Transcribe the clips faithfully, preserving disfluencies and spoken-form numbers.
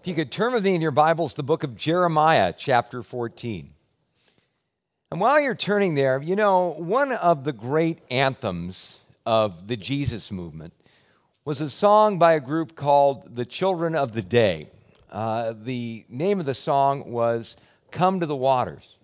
If you could turn with me in your Bibles, the book of Jeremiah, chapter fourteen. And while you're turning there, you know, one of the great anthems of the Jesus movement was a song by a group called the Children of the Day. Uh, the name of the song was Come to the Waters.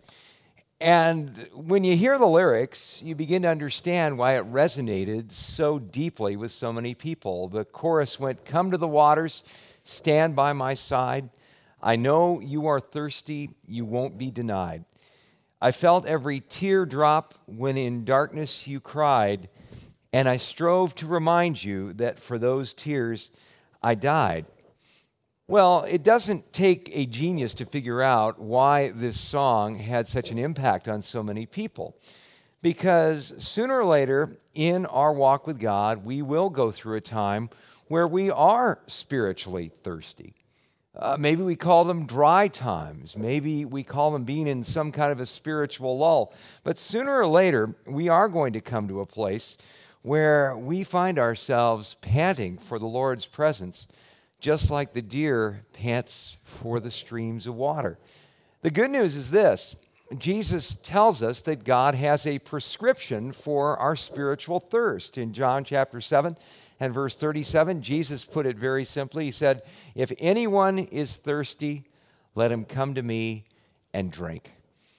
And when you hear the lyrics, you begin to understand why it resonated so deeply with so many people. The chorus went, "Come to the waters, stand by my side. I know you are thirsty, you won't be denied. I felt every tear drop when in darkness you cried, and I strove to remind you that for those tears I died." Well, it doesn't take a genius to figure out why this song had such an impact on so many people. Because sooner or later in our walk with God, we will go through a time where we are spiritually thirsty. Uh, maybe we call them dry times. Maybe we call them being in some kind of a spiritual lull. But sooner or later, we are going to come to a place where we find ourselves panting for the Lord's presence, just like the deer pants for the streams of water. The good news is this: Jesus tells us that God has a prescription for our spiritual thirst. In John chapter seven and verse thirty-seven, Jesus put it very simply. He said, "If anyone is thirsty, let him come to me and drink."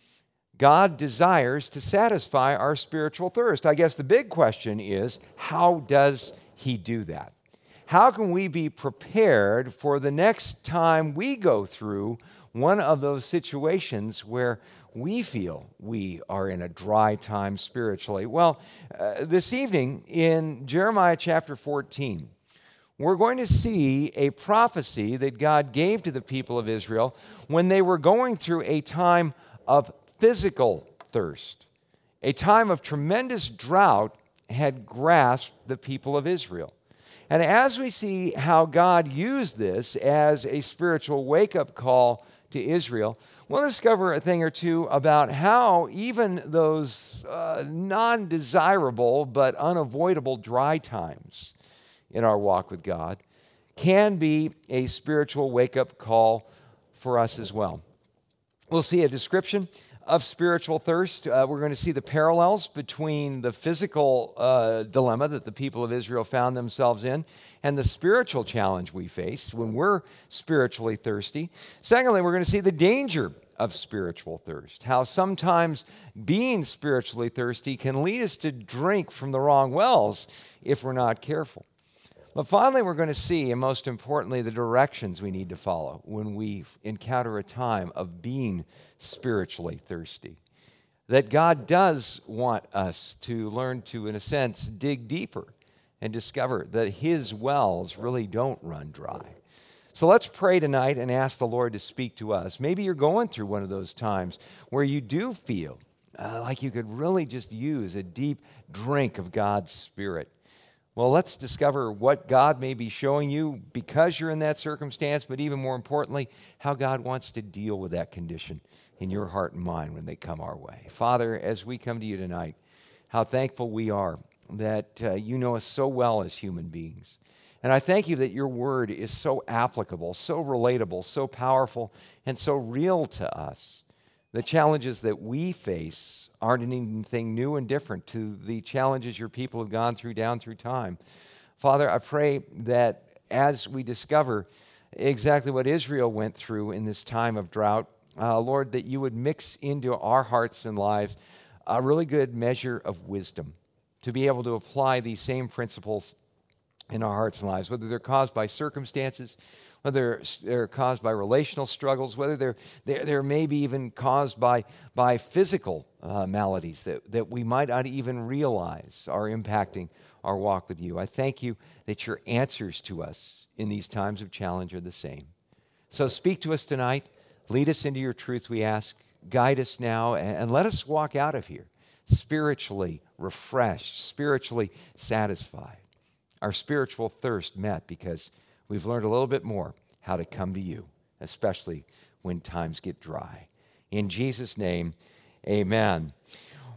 God desires to satisfy our spiritual thirst. I guess the big question is, how does he do that? How can we be prepared for the next time we go through one of those situations where we feel we are in a dry time spiritually? Well, uh, this evening in Jeremiah chapter fourteen, we're going to see a prophecy that God gave to the people of Israel when they were going through a time of physical thirst. A time of tremendous drought had grasped the people of Israel. And as we see how God used this as a spiritual wake-up call to Israel, we'll discover a thing or two about how even those uh, non-desirable but unavoidable dry times in our walk with God can be a spiritual wake-up call for us as well. We'll see a description of spiritual thirst. Uh, we're going to see the parallels between the physical uh, dilemma that the people of Israel found themselves in and the spiritual challenge we face when we're spiritually thirsty. Secondly, we're going to see the danger of spiritual thirst, how sometimes being spiritually thirsty can lead us to drink from the wrong wells if we're not careful. But finally, we're going to see, and most importantly, the directions we need to follow when we encounter a time of being spiritually thirsty. That God does want us to learn to, in a sense, dig deeper and discover that his wells really don't run dry. So let's pray tonight and ask the Lord to speak to us. Maybe you're going through one of those times where you do feel uh, like you could really just use a deep drink of God's Spirit. Well, let's discover what God may be showing you because you're in that circumstance, but even more importantly, how God wants to deal with that condition in your heart and mind when they come our way. Father, as we come to you tonight, how thankful we are that uh, you know us so well as human beings. And I thank you that your word is so applicable, so relatable, so powerful, and so real to us. The challenges that we face aren't anything new and different to the challenges your people have gone through down through time. Father, I pray that as we discover exactly what Israel went through in this time of drought, uh, Lord, that you would mix into our hearts and lives a really good measure of wisdom to be able to apply these same principles in our hearts and lives, whether they're caused by circumstances, whether they're caused by relational struggles, whether they're, they're, they're maybe even caused by, by physical uh, maladies that, that we might not even realize are impacting our walk with you. I thank you that your answers to us in these times of challenge are the same. So speak to us tonight. Lead us into your truth, we ask. Guide us now, and, and let us walk out of here spiritually refreshed, spiritually satisfied. Our spiritual thirst met because we've learned a little bit more how to come to you, especially when times get dry. In Jesus' name, amen.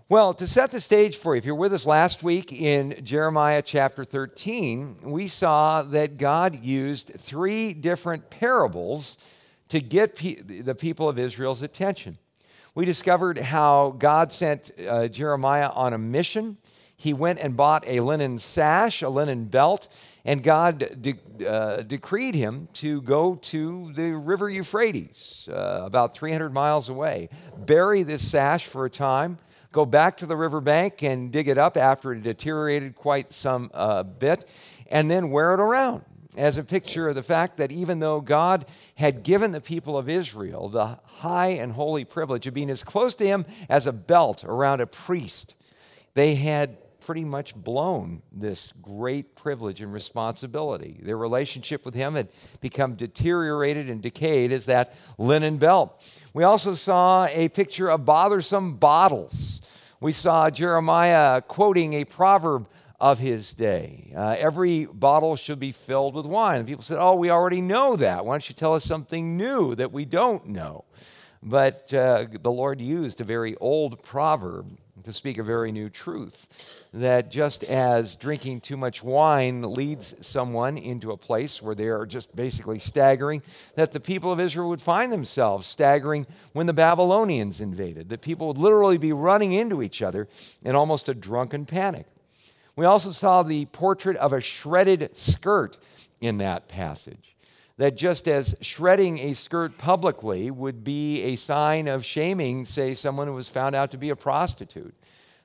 Well, to set the stage for you, if you're with us last week in Jeremiah chapter thirteen, we saw that God used three different parables to get pe- the people of Israel's attention. We discovered how God sent uh, Jeremiah on a mission. He went and bought a linen sash, a linen belt, and God de- uh, decreed him to go to the river Euphrates, uh, about three hundred miles away, bury this sash for a time, go back to the riverbank and dig it up after it deteriorated quite some uh, bit, and then wear it around as a picture of the fact that even though God had given the people of Israel the high and holy privilege of being as close to him as a belt around a priest, they had pretty much blown this great privilege and responsibility. Their relationship with him had become deteriorated and decayed as that linen belt. We also saw a picture of bothersome bottles. We saw Jeremiah quoting a proverb of his day. Uh, every bottle should be filled with wine. And people said, oh, we already know that. Why don't you tell us something new that we don't know? But uh, the Lord used a very old proverb to speak a very new truth, that just as drinking too much wine leads someone into a place where they are just basically staggering, that the people of Israel would find themselves staggering when the Babylonians invaded, that people would literally be running into each other in almost a drunken panic. We also saw the portrait of a shredded skirt in that passage, that just as shredding a skirt publicly would be a sign of shaming, say, someone who was found out to be a prostitute,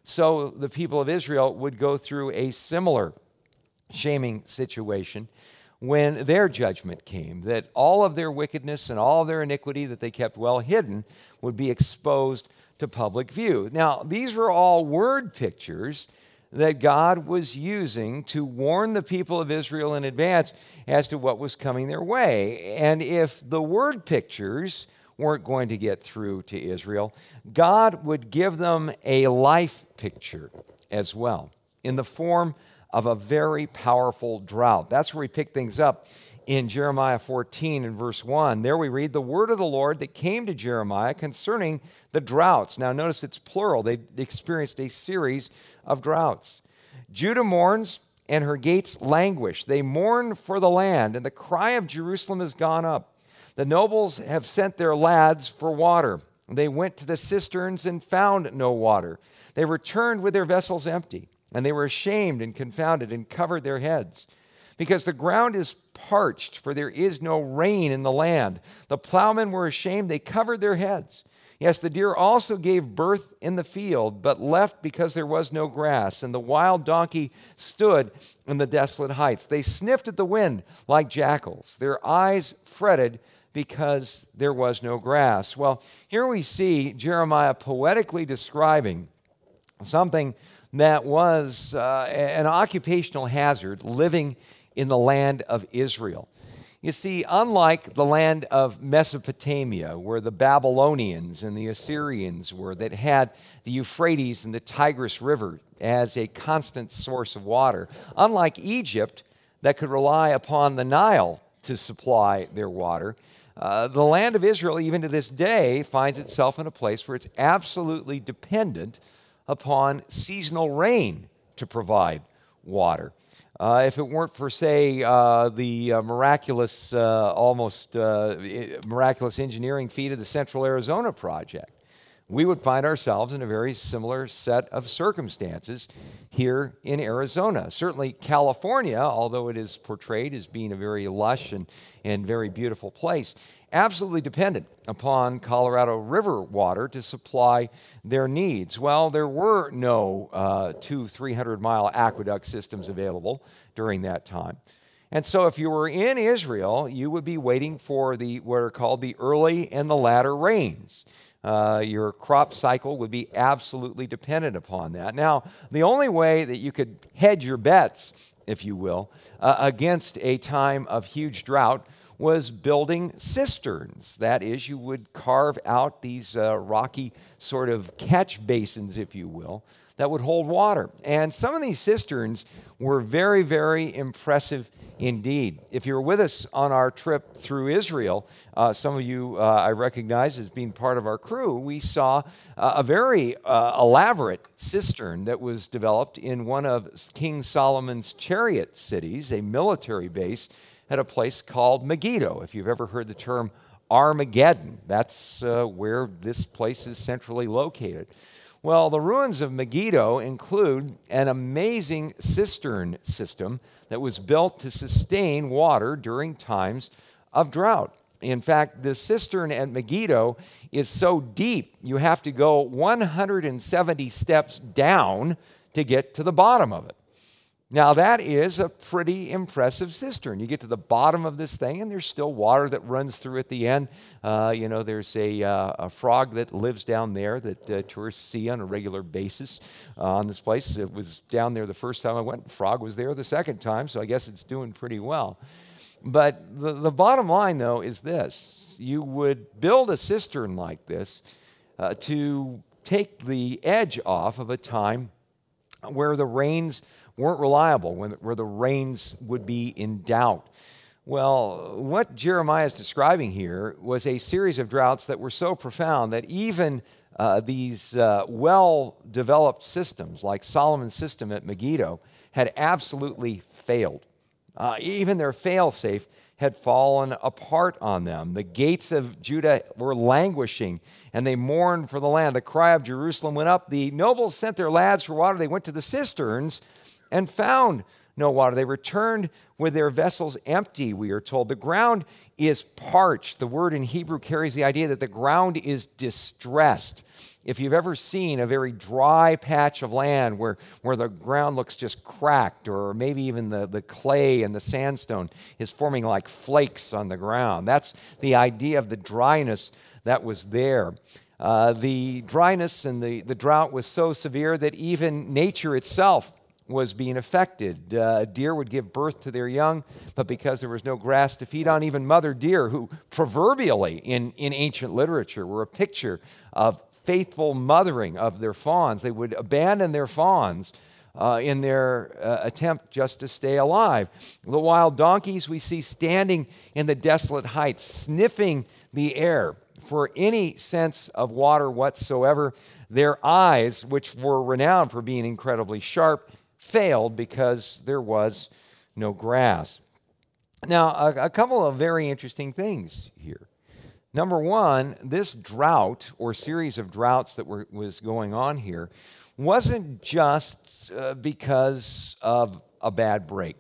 so the people of Israel would go through a similar shaming situation when their judgment came, that all of their wickedness and all of their iniquity that they kept well hidden would be exposed to public view. Now, these were all word pictures that God was using to warn the people of Israel in advance as to what was coming their way. And if the word pictures weren't going to get through to Israel, God would give them a life picture as well in the form of a very powerful drought. That's where we pick things up in Jeremiah fourteen and verse one. There we read, the word of the Lord that came to Jeremiah concerning the droughts. Now notice it's plural. They experienced a series of droughts. Judah mourns and her gates languish. They mourn for the land, and the cry of Jerusalem has gone up. The nobles have sent their lads for water. They went to the cisterns and found no water. They returned with their vessels empty, and they were ashamed and confounded and covered their heads. Because the ground is parched, for there is no rain in the land. The plowmen were ashamed, they covered their heads. Yes, the deer also gave birth in the field, but left because there was no grass, and the wild donkey stood in the desolate heights. They sniffed at the wind like jackals. Their eyes fretted because there was no grass. Well, here we see Jeremiah poetically describing something that was uh, an occupational hazard living in the land of Israel. You see, unlike the land of Mesopotamia, where the Babylonians and the Assyrians were, that had the Euphrates and the Tigris River as a constant source of water, unlike Egypt, that could rely upon the Nile to supply their water, uh, the land of Israel, even to this day, finds itself in a place where it's absolutely dependent upon seasonal rain to provide water. Uh, if it weren't for, say, uh, the uh, miraculous, uh, almost uh, miraculous engineering feat of the Central Arizona Project, we would find ourselves in a very similar set of circumstances here in Arizona. Certainly California, although it is portrayed as being a very lush and, and very beautiful place, absolutely dependent upon Colorado River water to supply their needs. Well, there were no uh, two, three hundred mile aqueduct systems available during that time. And so if you were in Israel, you would be waiting for the what are called the early and the latter rains. Uh, your crop cycle would be absolutely dependent upon that. Now, the only way that you could hedge your bets, if you will, uh, against a time of huge drought was building cisterns. That is, you would carve out these uh, rocky sort of catch basins, if you will, that would hold water. And some of these cisterns were very, very impressive indeed. If you were with us on our trip through Israel, uh, some of you uh, I recognize as being part of our crew, we saw uh, a very uh, elaborate cistern that was developed in one of King Solomon's chariot cities, a military base at a place called Megiddo. If you've ever heard the term Armageddon, that's uh, where this place is centrally located. Well, the ruins of Megiddo include an amazing cistern system that was built to sustain water during times of drought. In fact, the cistern at Megiddo is so deep, you have to go one hundred seventy steps down to get to the bottom of it. Now, that is a pretty impressive cistern. You get to the bottom of this thing, and there's still water that runs through at the end. Uh, you know, there's a, uh, a frog that lives down there that uh, tourists see on a regular basis uh, on this place. It was down there the first time I went. The frog was there the second time, so I guess it's doing pretty well. But the, the bottom line, though, is this. You would build a cistern like this uh, to take the edge off of a time where the rains weren't reliable, when, where the rains would be in doubt. Well, what Jeremiah is describing here was a series of droughts that were so profound that even uh, these uh, well-developed systems, like Solomon's system at Megiddo, had absolutely failed. Uh, even their fail-safe had fallen apart on them. The gates of Judah were languishing, and they mourned for the land. The cry of Jerusalem went up. The nobles sent their lads for water. They went to the cisterns and found no water. They returned with their vessels empty, we are told. The ground is parched. The word in Hebrew carries the idea that the ground is distressed. If you've ever seen a very dry patch of land where, where the ground looks just cracked, or maybe even the, the clay and the sandstone is forming like flakes on the ground, that's the idea of the dryness that was there. Uh, the dryness and the, the drought was so severe that even nature itself was being affected. Uh, deer would give birth to their young, but because there was no grass to feed on, even mother deer, who proverbially in, in ancient literature were a picture of faithful mothering of their fawns, they would abandon their fawns uh, in their uh, attempt just to stay alive. The wild donkeys we see standing in the desolate heights, sniffing the air for any sense of water whatsoever. Their eyes, which were renowned for being incredibly sharp, failed because there was no grass. Now, a, a couple of very interesting things here. Number one, this drought or series of droughts that were, was going on here wasn't just uh, because of a bad break.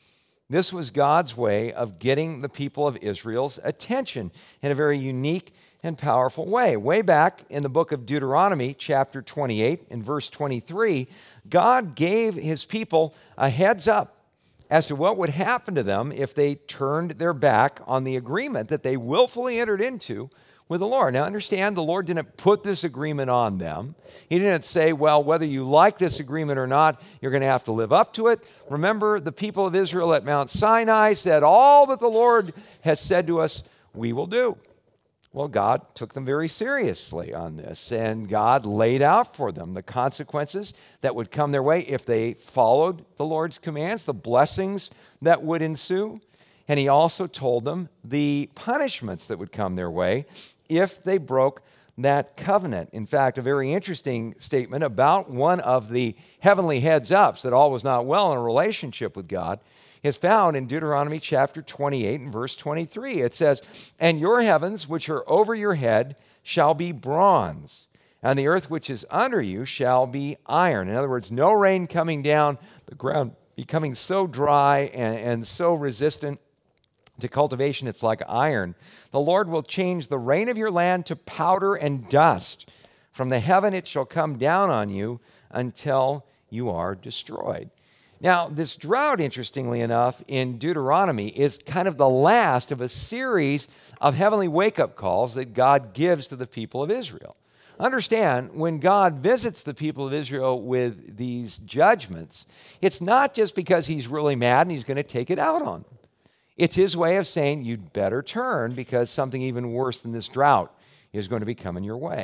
This was God's way of getting the people of Israel's attention in a very unique and powerful way. Way back in the book of Deuteronomy, chapter twenty-eight, in verse twenty-three, God gave his people a heads up as to what would happen to them if they turned their back on the agreement that they willfully entered into with the Lord. Now understand, the Lord didn't put this agreement on them. He didn't say, well, whether you like this agreement or not, you're going to have to live up to it. Remember, the people of Israel at Mount Sinai said, all that the Lord has said to us, we will do. Well, God took them very seriously on this, and God laid out for them the consequences that would come their way if they followed the Lord's commands, the blessings that would ensue. And he also told them the punishments that would come their way if they broke that covenant. In fact, a very interesting statement about one of the heavenly heads-ups that all was not well in a relationship with God is found in Deuteronomy chapter twenty-eight and verse twenty-three. It says, and your heavens which are over your head shall be bronze, and the earth which is under you shall be iron. In other words, no rain coming down, the ground becoming so dry and, and so resistant to cultivation, it's like iron. The Lord will change the rain of your land to powder and dust. From the heaven it shall come down on you until you are destroyed. Now, this drought, interestingly enough, in Deuteronomy is kind of the last of a series of heavenly wake-up calls that God gives to the people of Israel. Understand, when God visits the people of Israel with these judgments, it's not just because he's really mad and he's going to take it out on them. It's his way of saying, you'd better turn because something even worse than this drought is going to be coming your way.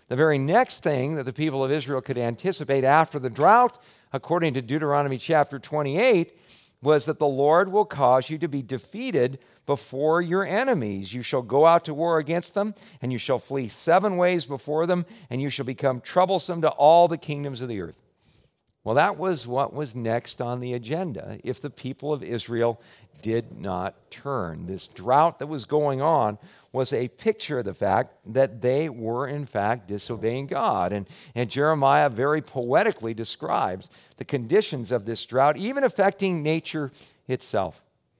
The very next thing that the people of Israel could anticipate after the drought, according to Deuteronomy chapter twenty-eight, was that the Lord will cause you to be defeated before your enemies. You shall go out to war against them, and you shall flee seven ways before them, and you shall become troublesome to all the kingdoms of the earth. Well, that was what was next on the agenda if the people of Israel did not turn. This drought that was going on was a picture of the fact that they were, in fact, disobeying God. And, and Jeremiah very poetically describes the conditions of this drought, even affecting nature itself.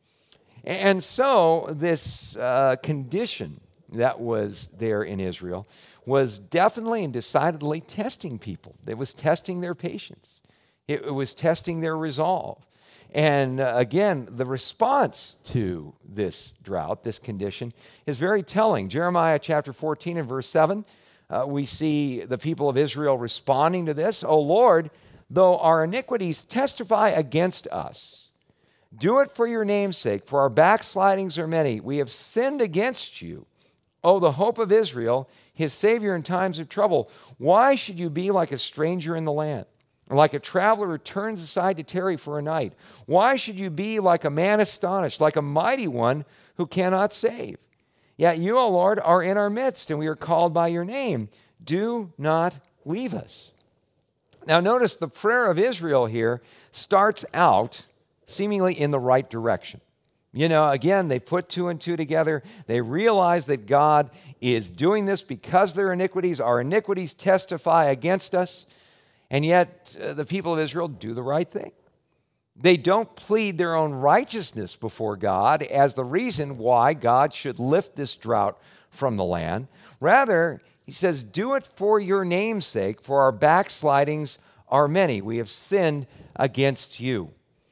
And so this uh, condition that was there in Israel was definitely and decidedly testing people. It was testing their patience. It, it was testing their resolve. And uh, again, the response to this drought, this condition, is very telling. Jeremiah chapter fourteen and verse seven, uh, we see the people of Israel responding to this. O Lord, though our iniquities testify against us, do it for your name's sake, for our backslidings are many. We have sinned against you. O the hope of Israel, his Savior in times of trouble. Why should you be like a stranger in the land, or like a traveler who turns aside to tarry for a night? Why should you be like a man astonished, like a mighty one who cannot save? Yet you, O Lord, are in our midst, and we are called by your name. Do not leave us. Now notice the prayer of Israel here starts out seemingly in the right direction. You know, again, they put two and two together. They realize that God is doing this because of their iniquities. Our iniquities testify against us. And yet, uh, the people of Israel do the right thing. They don't plead their own righteousness before God as the reason why God should lift this drought from the land. Rather, he says, do it for your name's sake, for our backslidings are many. We have sinned against you.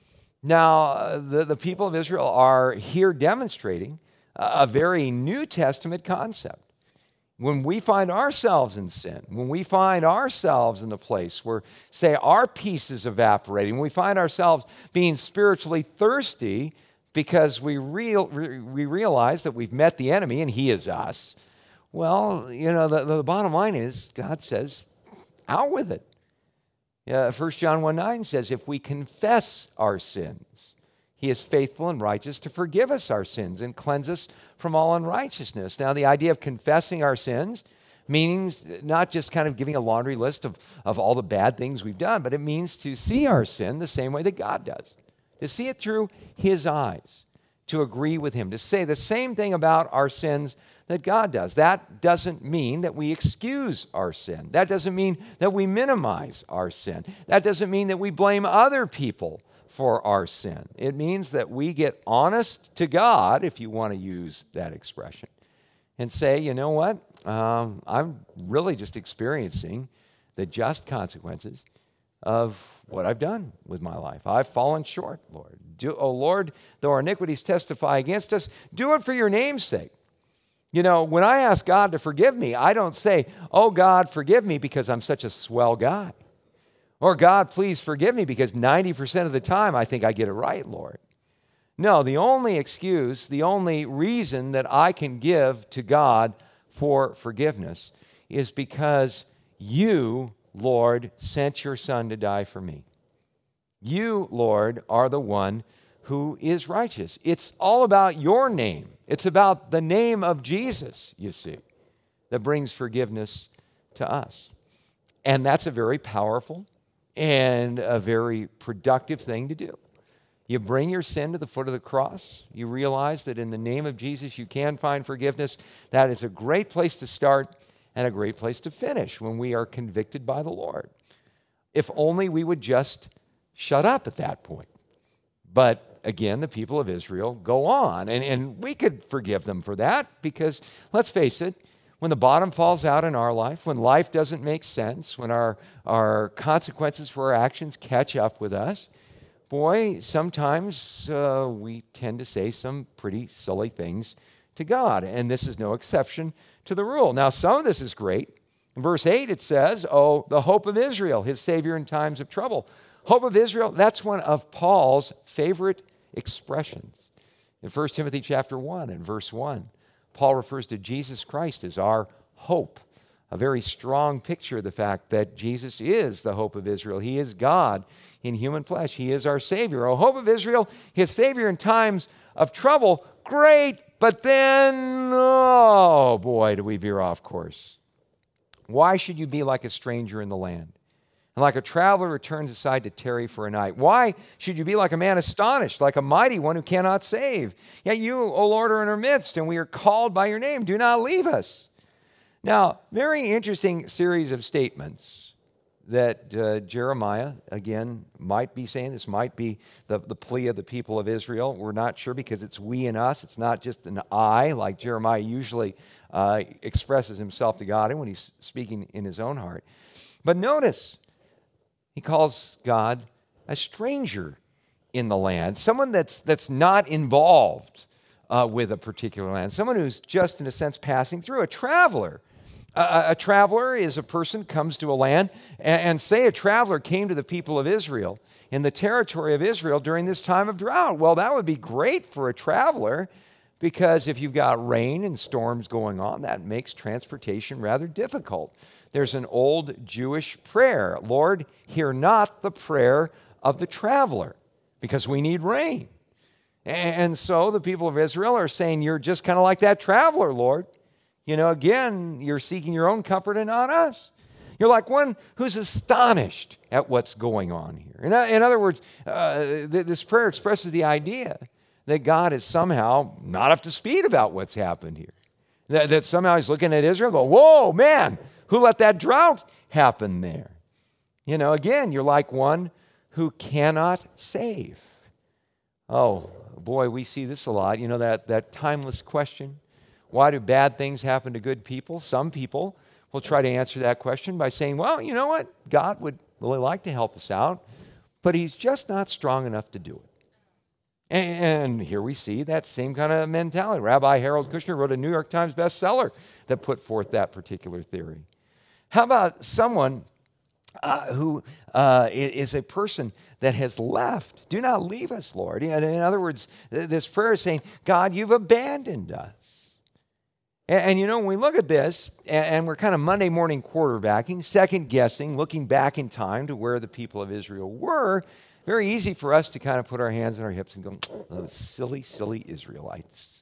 Now, the, the people of Israel are here demonstrating a very New Testament concept. When we find ourselves in sin, when we find ourselves in the place where, say, our peace is evaporating, when we find ourselves being spiritually thirsty because we, real, we realize that we've met the enemy and he is us, well, you know, the, the bottom line is God says, out with it. Uh, First John one nine says, if we confess our sins, he is faithful and righteous to forgive us our sins and cleanse us from all unrighteousness. Now, the idea of confessing our sins means not just kind of giving a laundry list of, of all the bad things we've done, but it means to see our sin the same way that God does, to see it through his eyes, to agree with him, to say the same thing about our sins that God does. That doesn't mean that we excuse our sin. That doesn't mean that we minimize our sin. That doesn't mean that we blame other people for our sin. It means that we get honest to God, if you want to use that expression, and say, you know what? Um, I'm really just experiencing the just consequences of what I've done with my life. I've fallen short, Lord. Do, oh, Lord, though our iniquities testify against us, do it for your name's sake. You know, when I ask God to forgive me, I don't say, oh, God, forgive me because I'm such a swell guy. Or, God, please forgive me because ninety percent of the time I think I get it right, Lord. No, the only excuse, the only reason that I can give to God for forgiveness is because you, Lord, sent your Son to die for me. You, Lord, are the one who is righteous. It's all about your name. It's about the name of Jesus, you see, that brings forgiveness to us. And that's a very powerful and a very productive thing to do. You bring your sin to the foot of the cross. You realize that in the name of Jesus you can find forgiveness. That is a great place to start and a great place to finish when we are convicted by the Lord. If only we would just shut up at that point. But again, the people of Israel go on, and, and we could forgive them for that because, let's face it, when the bottom falls out in our life, when life doesn't make sense, when our, our consequences for our actions catch up with us, boy, sometimes uh, we tend to say some pretty silly things to God, and this is no exception to the rule. Now, some of this is great. In verse eight, it says, oh, the hope of Israel, his Savior in times of trouble. Hope of Israel, that's one of Paul's favorite expressions. In First Timothy chapter one and verse one, Paul refers to Jesus Christ as our hope. a very strong picture of the fact that Jesus is the hope of Israel. He is God in human flesh. He is our Savior. O hope of Israel, his Savior in times of trouble. Great, but then, oh boy, do we veer off course. Why should you be like a stranger in the land, and like a traveler returns aside to tarry for a night? Why should you be like a man astonished, like a mighty one who cannot save? Yet you, O Lord, are in our midst, and we are called by your name. Do not leave us. Now, very interesting series of statements that uh, Jeremiah, again, might be saying. This might be the, the plea of the people of Israel. We're not sure because it's we and us. It's not just an I, like Jeremiah usually uh, expresses himself to God and when he's speaking in his own heart. But notice, he calls God a stranger in the land, someone that's, that's not involved uh, with a particular land, someone who's just, in a sense, passing through, a traveler. A, a traveler is a person who comes to a land, and, and say a traveler came to the people of Israel in the territory of Israel during this time of drought. Well, that would be great for a traveler, because if you've got rain and storms going on, that makes transportation rather difficult. There's an old Jewish prayer, Lord, hear not the prayer of the traveler, because we need rain. And so the people of Israel are saying, you're just kind of like that traveler, Lord. You know, again, you're seeking your own comfort and not us. You're like one who's astonished at what's going on here. In, in other words, uh, th- this prayer expresses the idea that God is somehow not up to speed about what's happened here. That, that somehow he's looking at Israel and going, whoa, man, who let that drought happen there? You know, again, you're like one who cannot save. Oh, boy, we see this a lot. You know, that, that timeless question. Why do bad things happen to good people? Some people will try to answer that question by saying, well, you know what? God would really like to help us out, but he's just not strong enough to do it. And here we see that same kind of mentality. Rabbi Harold Kushner wrote a New York Times bestseller that put forth that particular theory. How about someone uh, who uh, is a person that has left? Do not leave us, Lord. In other words, this prayer is saying, God, you've abandoned us. And, and you know, when we look at this, and, and we're kind of Monday morning quarterbacking, second guessing, looking back in time to where the people of Israel were, very easy for us to kind of put our hands on our hips and go, those silly, silly Israelites.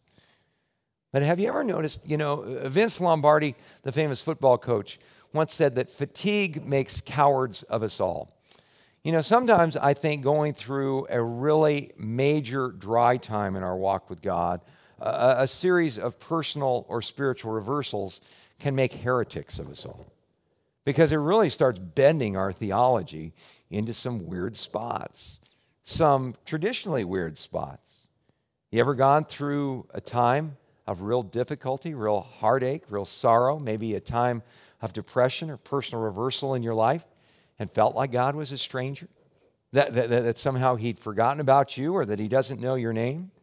But have you ever noticed, you know, Vince Lombardi, the famous football coach, once said that fatigue makes cowards of us all. You know, sometimes I think going through a really major dry time in our walk with God, a, a series of personal or spiritual reversals can make heretics of us all, because it really starts bending our theology into some weird spots, some traditionally weird spots. You ever gone through a time of real difficulty, real heartache, real sorrow, maybe a time of depression or personal reversal in your life, and felt like God was a stranger? That, that, that somehow he'd forgotten about you, or that he doesn't know your name?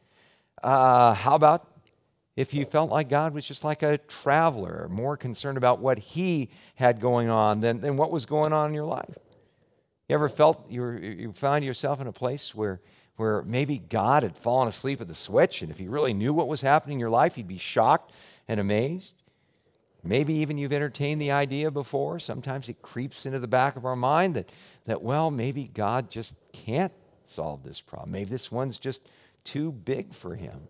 Uh, how about if you felt like God was just like a traveler, more concerned about what he had going on than, than what was going on in your life? You ever felt you, were, you found yourself in a place where, where maybe God had fallen asleep at the switch, and if he really knew what was happening in your life, he'd be shocked and amazed? Maybe even you've entertained the idea before. Sometimes it creeps into the back of our mind that, that, well, maybe God just can't solve this problem. Maybe this one's just too big for him.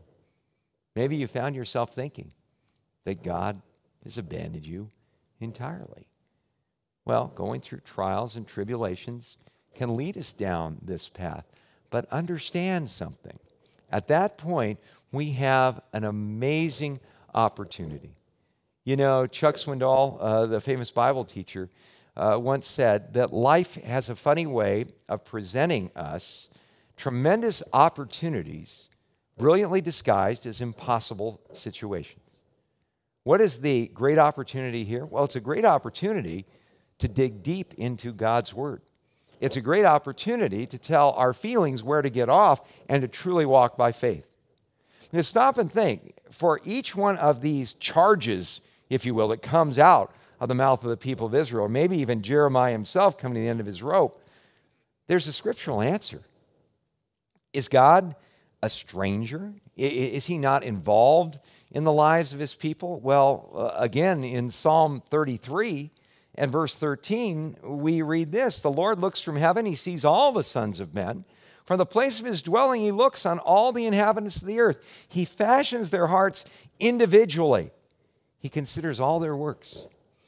Maybe you found yourself thinking that God has abandoned you entirely. Well, going through trials and tribulations can lead us down this path. But understand something. At that point, we have an amazing opportunity. You know, Chuck Swindoll, uh, the famous Bible teacher, uh, once said that life has a funny way of presenting us tremendous opportunities brilliantly disguised as impossible situations. What is the great opportunity here? Well, it's a great opportunity to dig deep into God's Word. It's a great opportunity to tell our feelings where to get off and to truly walk by faith. Now, stop and think. For each one of these charges, if you will, that comes out of the mouth of the people of Israel, or maybe even Jeremiah himself coming to the end of his rope, there's a scriptural answer. Is God a stranger? Is he not involved in the lives of his people? Well, uh, again, in Psalm thirty-three and verse thirteen, we read this: the Lord looks from heaven, he sees all the sons of men. From the place of his dwelling, he looks on all the inhabitants of the earth. He fashions their hearts individually. He considers all their works.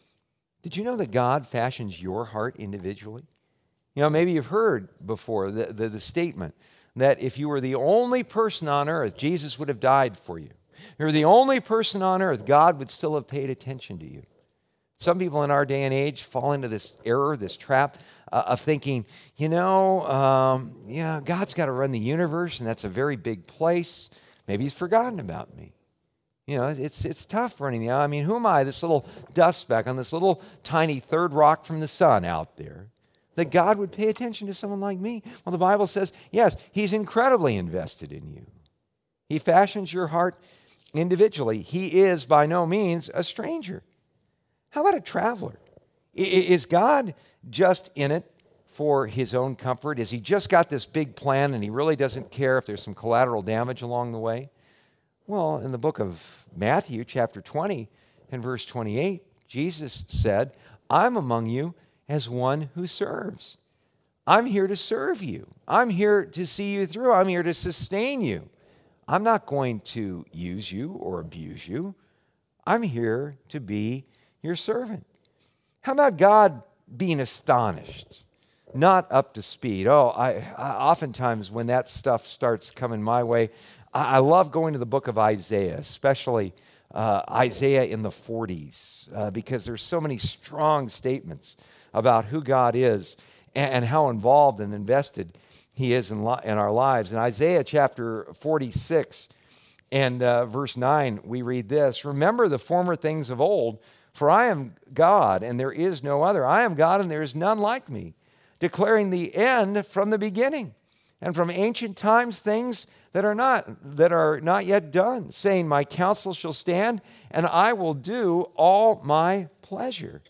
Did you know that God fashions your heart individually? You know, maybe you've heard before the, the, the statement that if you were the only person on earth, Jesus would have died for you. If you were the only person on earth, God would still have paid attention to you. Some people in our day and age fall into this error, this trap uh, of thinking, you know, um, yeah, God's got to run the universe, and that's a very big place. Maybe he's forgotten about me. You know, it's it's tough running the, I mean, who am I, this little dust speck on this little tiny third rock from the sun out there, that God would pay attention to someone like me? Well, the Bible says, yes, he's incredibly invested in you. He fashions your heart individually. He is by no means a stranger. How about a traveler? I- is God just in it for his own comfort? Has he just got this big plan and he really doesn't care if there's some collateral damage along the way? Well, in the book of Matthew, chapter twenty and verse twenty-eight, Jesus said, I'm among you as one who serves. I'm here to serve you. I'm here to see you through. I'm here to sustain you. I'm not going to use you or abuse you. I'm here to be your servant. How about God being astonished, not up to speed? Oh, I, I oftentimes when that stuff starts coming my way, I, I love going to the book of Isaiah, especially uh, Isaiah in the forties, uh, because there's so many strong statements about who God is and, and how involved and invested he is in, li- in our lives. In Isaiah chapter forty-six and uh, verse nine, we read this: remember the former things of old, for I am God, and there is no other. I am God, and there is none like me, declaring the end from the beginning, and from ancient times things that are not that are not yet done, saying, my counsel shall stand, and I will do all my pleasure.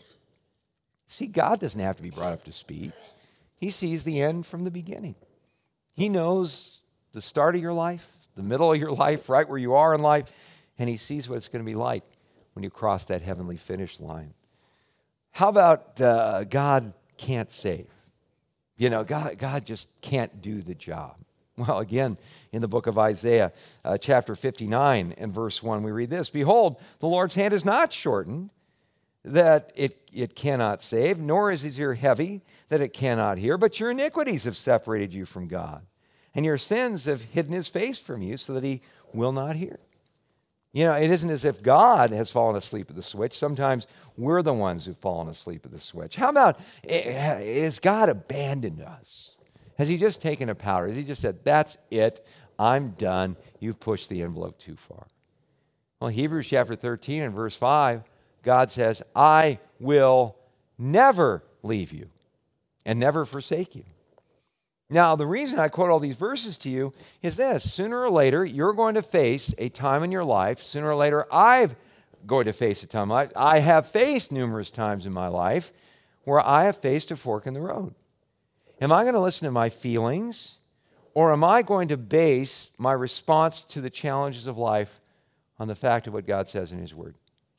See, God doesn't have to be brought up to speed. He sees the end from the beginning. He knows the start of your life, the middle of your life, right where you are in life, and he sees what it's going to be like when you cross that heavenly finish line. How about uh, God can't save? You know, God, God just can't do the job. Well, again, in the book of Isaiah, uh, chapter fifty-nine and verse one, we read this: behold, the Lord's hand is not shortened, that it, it cannot save, nor is his ear heavy, that it cannot hear, but your iniquities have separated you from God, and your sins have hidden his face from you, so that he will not hear. You know, it isn't as if God has fallen asleep at the switch. Sometimes we're the ones who've fallen asleep at the switch. How about, has God abandoned us? Has he just taken a powder? Has he just said, that's it, I'm done, you've pushed the envelope too far? Well, Hebrews chapter thirteen and verse five, God says, I will never leave you and never forsake you. Now, the reason I quote all these verses to you is this: sooner or later, you're going to face a time in your life. Sooner or later, I'm going to face a time in my life. I have faced numerous times in my life where I have faced a fork in the road. Am I going to listen to my feelings, or am I going to base my response to the challenges of life on the fact of what God says in his word?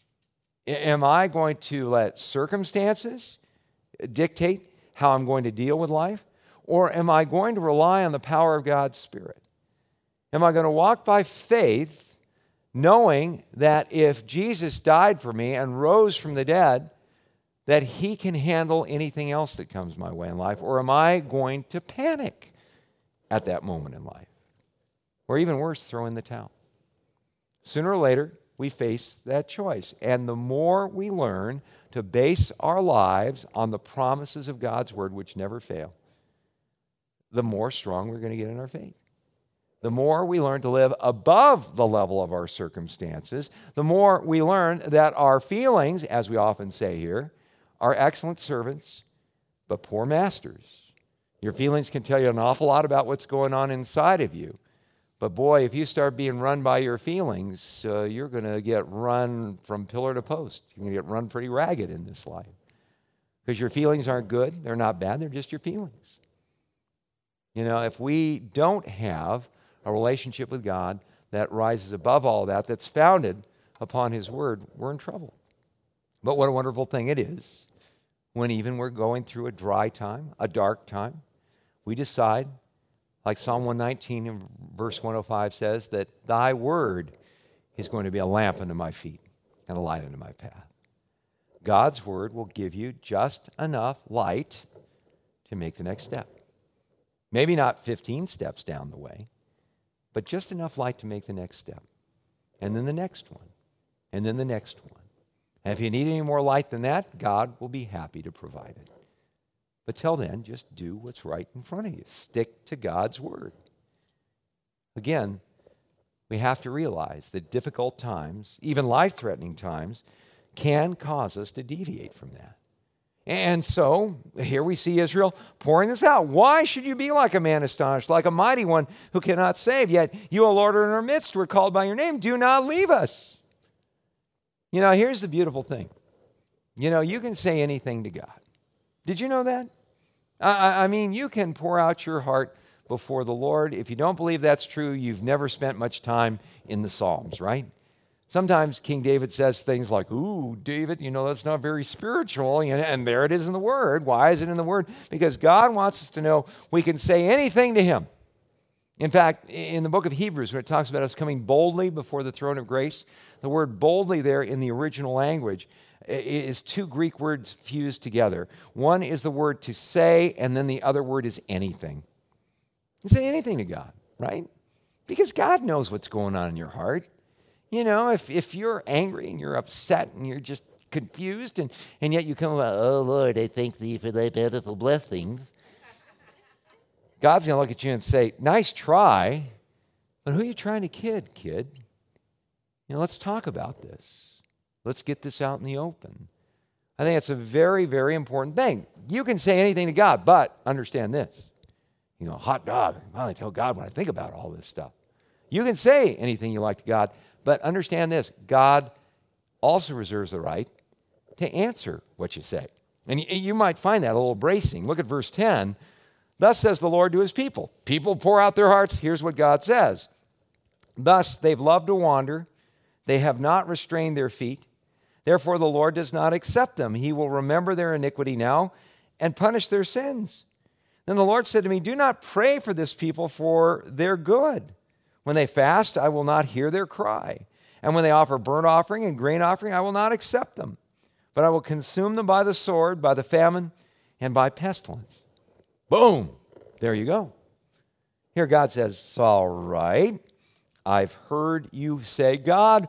Am I going to let circumstances dictate how I'm going to deal with life? Or am I going to rely on the power of God's Spirit? Am I going to walk by faith, knowing that if Jesus died for me and rose from the dead, that he can handle anything else that comes my way in life? Or am I going to panic at that moment in life? Or even worse, throw in the towel? Sooner or later, we face that choice. And the more we learn to base our lives on the promises of God's word, which never fail, the more strong we're going to get in our faith. The more we learn to live above the level of our circumstances, the more we learn that our feelings, as we often say here, are excellent servants, but poor masters. Your feelings can tell you an awful lot about what's going on inside of you. But boy, if you start being run by your feelings, uh, you're going to get run from pillar to post. You're going to get run pretty ragged in this life. Because your feelings aren't good, they're not bad, they're just your feelings. You know, if we don't have a relationship with God, that rises above all that, that's founded upon his word, we're in trouble. But what a wonderful thing it is when even we're going through a dry time, a dark time, we decide, like Psalm one nineteen and verse one oh five says, that thy word is going to be a lamp unto my feet and a light unto my path. God's word will give you just enough light to make the next step. Maybe not fifteen steps down the way, but just enough light to make the next step. And then the next one. And then the next one. And if you need any more light than that, God will be happy to provide it. But till then, just do what's right in front of you. Stick to God's word. Again, we have to realize that difficult times, even life-threatening times, can cause us to deviate from that. And so, here we see Israel pouring this out. Why should you be like a man astonished, like a mighty one who cannot save? Yet you, O Lord, are in our midst. We're called by your name. Do not leave us. You know, here's the beautiful thing. You know, you can say anything to God. Did you know that? I, I mean, you can pour out your heart before the Lord. If you don't believe that's true, you've never spent much time in the Psalms, right? Sometimes King David says things like, ooh, David, you know, that's not very spiritual. And there it is in the Word. Why is it in the Word? Because God wants us to know we can say anything to Him. In fact, in the book of Hebrews, where it talks about us coming boldly before the throne of grace, the word boldly there in the original language is two Greek words fused together. One is the word to say, and then the other word is anything. You say anything to God, right? Because God knows what's going on in your heart. You know, if, if you're angry and you're upset and you're just confused, and, and yet you come about, oh, Lord, I thank thee for thy bountiful blessings. God's going to look at you and say, nice try, but who are you trying to kid, kid? You know, let's talk about this. Let's get this out in the open. I think it's a very, very important thing. You can say anything to God, but understand this. You know, hot dog, I only tell God when I think about all this stuff. You can say anything you like to God, but understand this. God also reserves the right to answer what you say. And you might find that a little bracing. Look at verse ten. Thus says the Lord to his people. People pour out their hearts. Here's what God says. Thus they've loved to wander. They have not restrained their feet. Therefore the Lord does not accept them. He will remember their iniquity now and punish their sins. Then the Lord said to me, do not pray for this people for their good. When they fast, I will not hear their cry. And when they offer burnt offering and grain offering, I will not accept them. But I will consume them by the sword, by the famine, and by pestilence. Boom! There you go. Here God says, it's all right. I've heard you say, God,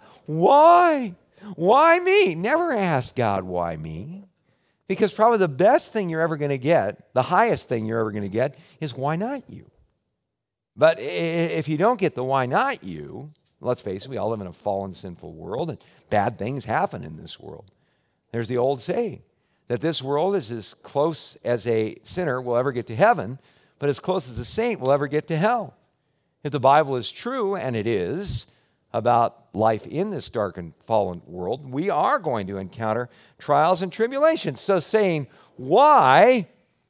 why? Why me? Never ask God, why me? Because probably the best thing you're ever going to get, the highest thing you're ever going to get, is why not you? But if you don't get the why not you, let's face it, we all live in a fallen, sinful world, and bad things happen in this world. There's the old saying that this world is as close as a sinner will ever get to heaven, but as close as a saint will ever get to hell. If the Bible is true, and it is, about life in this dark and fallen world, we are going to encounter trials and tribulations. So saying, why,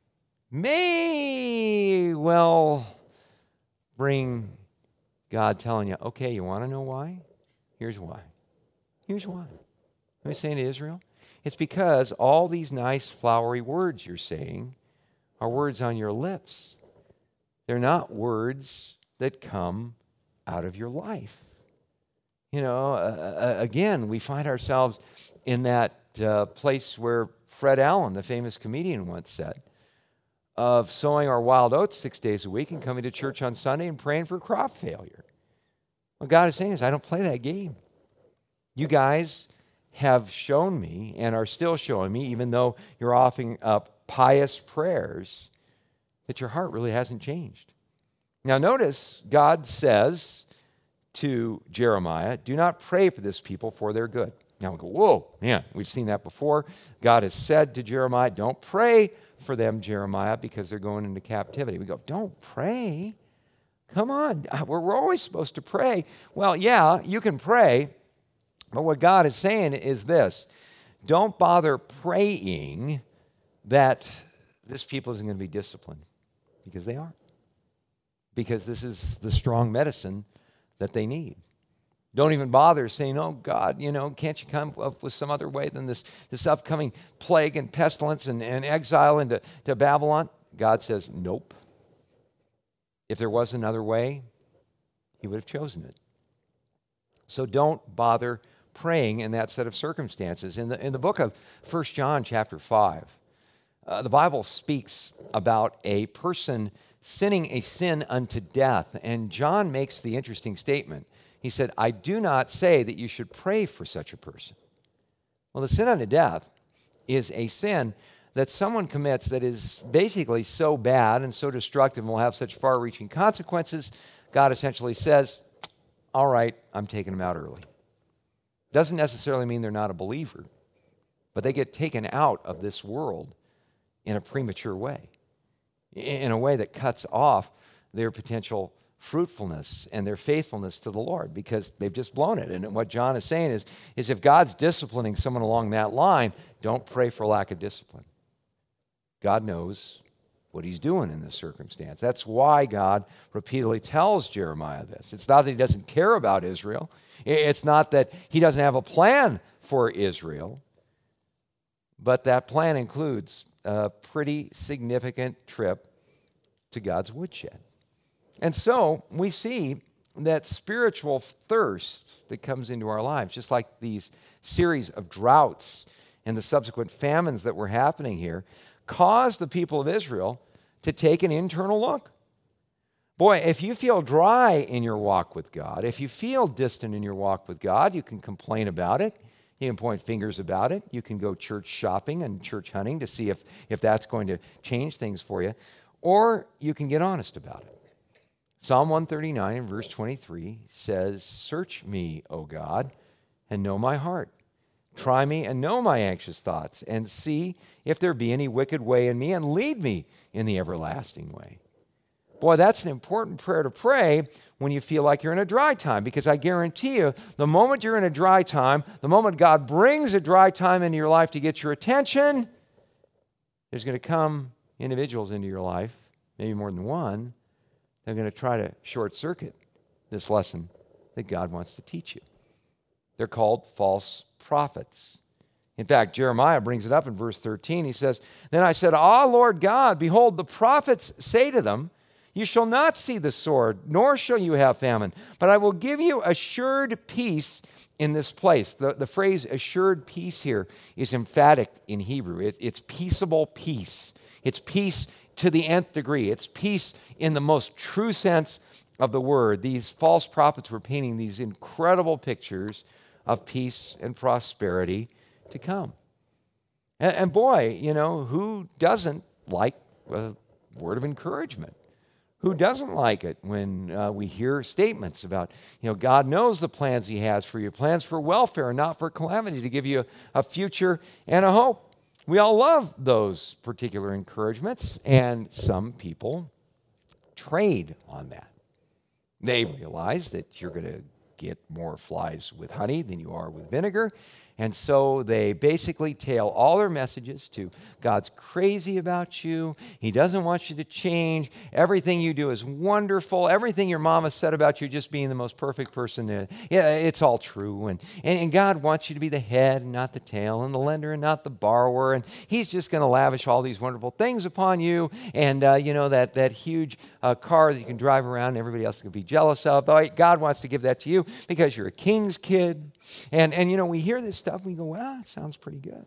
may well bring God telling you, okay, you want to know why? Here's why. Here's why. Let me say to Israel, it's because all these nice flowery words you're saying are words on your lips. They're not words that come out of your life. You know, uh, again, we find ourselves in that uh, place where Fred Allen, the famous comedian, once said, of sowing our wild oats six days a week and coming to church on Sunday and praying for crop failure. What God is saying is, I don't play that game. You guys have shown me and are still showing me, even though you're offering up pious prayers, that your heart really hasn't changed. Now notice, God says to Jeremiah, do not pray for this people for their good. Now we go, whoa, man, we've seen that before. God has said to Jeremiah, don't pray for them, Jeremiah, because they're going into captivity. We go, don't pray. Come on, we're, we're always supposed to pray. Well, yeah, you can pray, but what God is saying is this. Don't bother praying that this people isn't going to be disciplined, because they aren't. Because this is the strong medicine that they need. Don't even bother saying, oh, God, you know, can't you come up with some other way than this, this upcoming plague and pestilence and, and exile into to Babylon? God says, nope. If there was another way, he would have chosen it. So don't bother praying in that set of circumstances. In the, in the book of First John chapter five, uh, the Bible speaks about a person sinning a sin unto death. And John makes the interesting statement. He said, I do not say that you should pray for such a person. Well, the sin unto death is a sin that someone commits that is basically so bad and so destructive and will have such far-reaching consequences, God essentially says, all right, I'm taking them out early. Doesn't necessarily mean they're not a believer, but they get taken out of this world in a premature way, in a way that cuts off their potential fruitfulness and their faithfulness to the Lord because they've just blown it. And what John is saying is, is if God's disciplining someone along that line, don't pray for lack of discipline. God knows what he's doing in this circumstance. That's why God repeatedly tells Jeremiah this. It's not that he doesn't care about Israel. It's not that he doesn't have a plan for Israel, but that plan includes a pretty significant trip to God's woodshed. And so we see that spiritual thirst that comes into our lives, just like these series of droughts and the subsequent famines that were happening here, caused the people of Israel to take an internal look. Boy, if you feel dry in your walk with God, if you feel distant in your walk with God, you can complain about it. You can point fingers about it. You can go church shopping and church hunting to see if, if that's going to change things for you. Or you can get honest about it. Psalm one thirty-nine and verse twenty-three says, search me, O God, and know my heart. Try me and know my anxious thoughts, and see if there be any wicked way in me, and lead me in the everlasting way. Boy, that's an important prayer to pray when you feel like you're in a dry time, because I guarantee you, the moment you're in a dry time, the moment God brings a dry time into your life to get your attention, there's going to come individuals into your life, maybe more than one. They're going to try to short-circuit this lesson that God wants to teach you. They're called false prophets. In fact, Jeremiah brings it up in verse thirteen. He says, then I said, Ah, Lord God, behold, the prophets say to them, you shall not see the sword, nor shall you have famine, but I will give you assured peace in this place. The, the phrase assured peace here is emphatic in Hebrew. It, it's peaceable peace. It's peace to the nth degree. It's peace in the most true sense of the word. These false prophets were painting these incredible pictures of peace and prosperity to come. And, and boy, you know, who doesn't like a word of encouragement? Who doesn't like it when uh, we hear statements about, you know, God knows the plans he has for you, plans for welfare and not for calamity, to give you a, a future and a hope. We all love those particular encouragements, and some people trade on that. They realize that you're going to get more flies with honey than you are with vinegar, and so they basically tail all their messages to God's crazy about you. He doesn't want you to change. Everything you do is wonderful. Everything your mama said about you just being the most perfect person, uh, yeah, it's all true. And, and, and God wants you to be the head and not the tail, and the lender and not the borrower. And he's just going to lavish all these wonderful things upon you. And, uh, you know, that, that huge uh, car that you can drive around and everybody else can be jealous of. God wants to give that to you because you're a king's kid. And, and you know, we hear this stuff, we go, well, it sounds pretty good.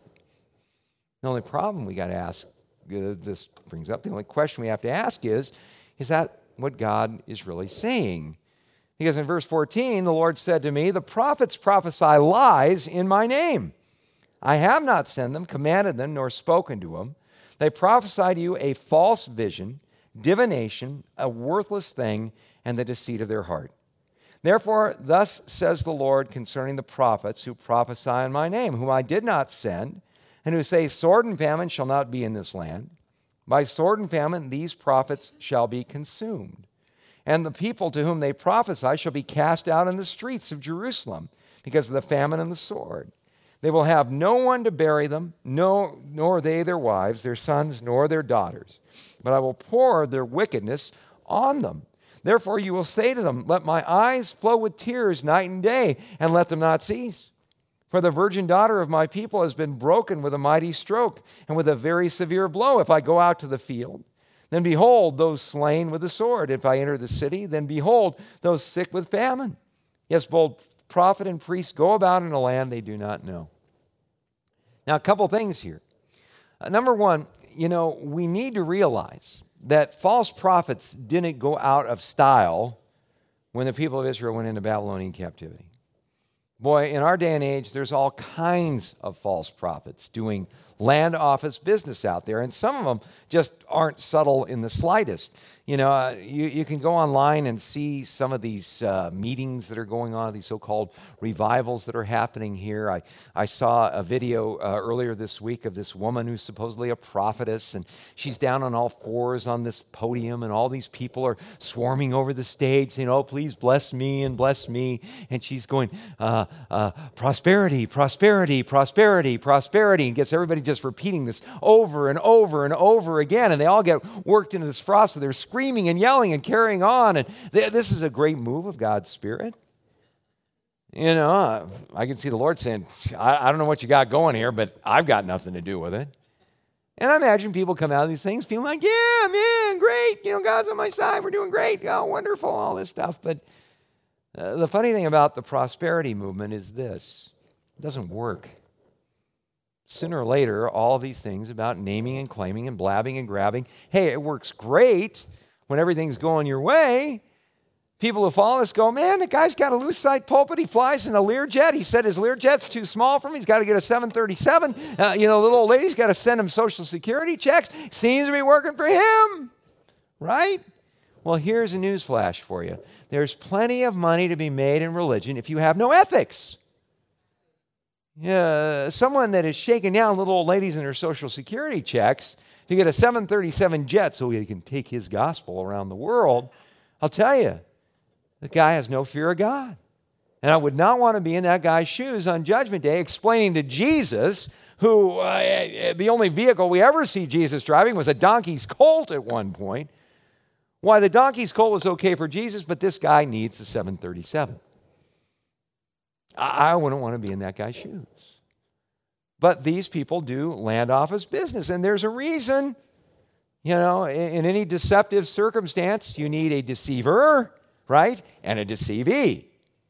The only problem we got to ask, uh, this brings up, the only question we have to ask is, is that what God is really saying? Because in verse fourteen, the Lord said to me, the prophets prophesy lies in my name. I have not sent them, commanded them, nor spoken to them. They prophesy to you a false vision, divination, a worthless thing, and the deceit of their heart. Therefore, thus says the Lord concerning the prophets who prophesy in my name, whom I did not send, and who say, sword and famine shall not be in this land. By sword and famine these prophets shall be consumed. And the people to whom they prophesy shall be cast out in the streets of Jerusalem because of the famine and the sword. They will have no one to bury them, no, nor they their wives, their sons, nor their daughters. But I will pour their wickedness on them. Therefore you will say to them, let my eyes flow with tears night and day, and let them not cease. For the virgin daughter of my people has been broken with a mighty stroke, and with a very severe blow. If I go out to the field, then behold, those slain with the sword. If I enter the city, then behold, those sick with famine. Yes, both prophet and priest go about in a land they do not know. Now, a couple things here. Uh, number one, you know, we need to realize that false prophets didn't go out of style when the people of Israel went into Babylonian captivity. Boy, in our day and age, there's all kinds of false prophets doing land office business out there, and some of them just aren't subtle in the slightest. You know, uh, you, you can go online and see some of these uh, meetings that are going on, these so-called revivals that are happening here. I, I saw a video uh, earlier this week of this woman who's supposedly a prophetess, and she's down on all fours on this podium, and all these people are swarming over the stage saying, oh, please bless me and bless me. And she's going, uh, uh, prosperity, prosperity, prosperity, prosperity, and gets everybody just repeating this over and over and over again, and they all get worked into this frost, so they're screaming and yelling and carrying on, and th- this is a great move of God's Spirit. You know, uh, I can see the Lord saying, I, I don't know what you got going here, but I've got nothing to do with it. And I imagine people come out of these things feeling like, yeah, man, great, you know, God's on my side, we're doing great, oh, wonderful, all this stuff. But uh, the funny thing about the prosperity movement is this: it doesn't work. Sooner or later, all these things about naming and claiming and blabbing and grabbing, hey, it works great when everything's going your way. People who follow us go, man, the guy's got a loose-side pulpit. He flies in a Learjet. He said his Learjet's too small for him. He's got to get a seven thirty-seven. Uh, you know, the little old lady's got to send him Social Security checks. Seems to be working for him, right? Well, here's a news flash for you. There's plenty of money to be made in religion if you have no ethics. Yeah, someone that is shaking down little old ladies in her Social Security checks to get a seven thirty-seven jet so he can take his gospel around the world, I'll tell you, the guy has no fear of God. And I would not want to be in that guy's shoes on Judgment Day explaining to Jesus, who uh, the only vehicle we ever see Jesus driving was a donkey's colt at one point, why the donkey's colt was okay for Jesus, but this guy needs a seven thirty-seven. I wouldn't want to be in that guy's shoes. But these people do land office business, and there's a reason. You know, in, in any deceptive circumstance, you need a deceiver, right, and a deceivee.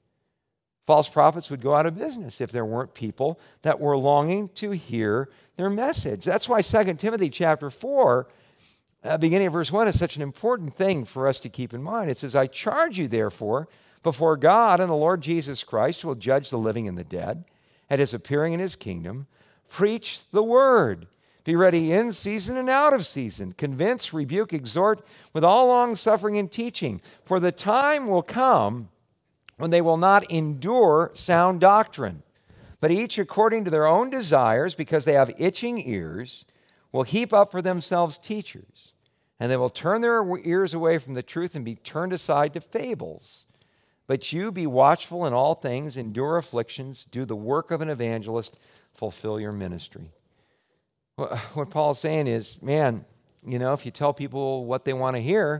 False prophets would go out of business if there weren't people that were longing to hear their message. That's why Second Timothy chapter four, uh, beginning of verse one, is such an important thing for us to keep in mind. It says, I charge you, therefore, before God and the Lord Jesus Christ, who will judge the living and the dead, at his appearing in his kingdom, preach the word. Be ready in season and out of season. Convince, rebuke, exhort with all long-suffering and teaching. For the time will come when they will not endure sound doctrine, but each according to their own desires, because they have itching ears, will heap up for themselves teachers, and they will turn their ears away from the truth and be turned aside to fables. But you be watchful in all things, endure afflictions, do the work of an evangelist, fulfill your ministry. What Paul's saying is, man, you know, if you tell people what they want to hear,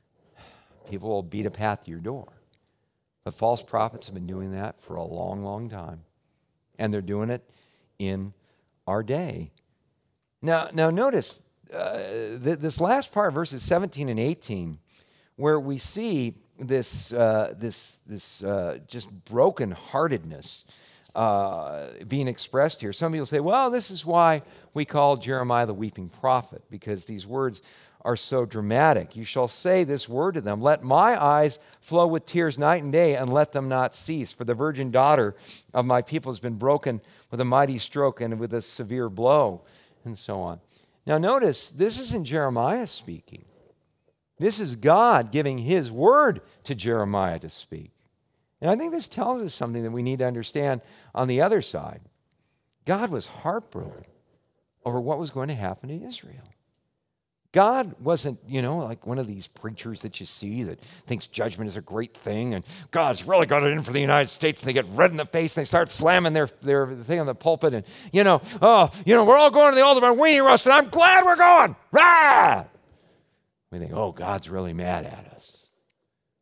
people will beat a path to your door. But false prophets have been doing that for a long, long time. And they're doing it in our day. Now, now notice uh, th- this last part, verses seventeen and eighteen, where we see this uh, this this uh, just brokenheartedness uh, being expressed here. Some people say, well, this is why we call Jeremiah the weeping prophet, because these words are so dramatic. You shall say this word to them, let my eyes flow with tears night and day, and let them not cease. For the virgin daughter of my people has been broken with a mighty stroke and with a severe blow, and so on. Now notice, this isn't Jeremiah speaking. This is God giving his word to Jeremiah to speak. And I think this tells us something that we need to understand on the other side. God was heartbroken over what was going to happen to Israel. God wasn't, you know, like one of these preachers that you see that thinks judgment is a great thing, and God's really got it in for the United States, and they get red in the face, and they start slamming their, their thing on the pulpit, and, you know, oh, you know, we're all going to the altar by weenie roast, and I'm glad we're going. Rah! We think, oh, God's really mad at us.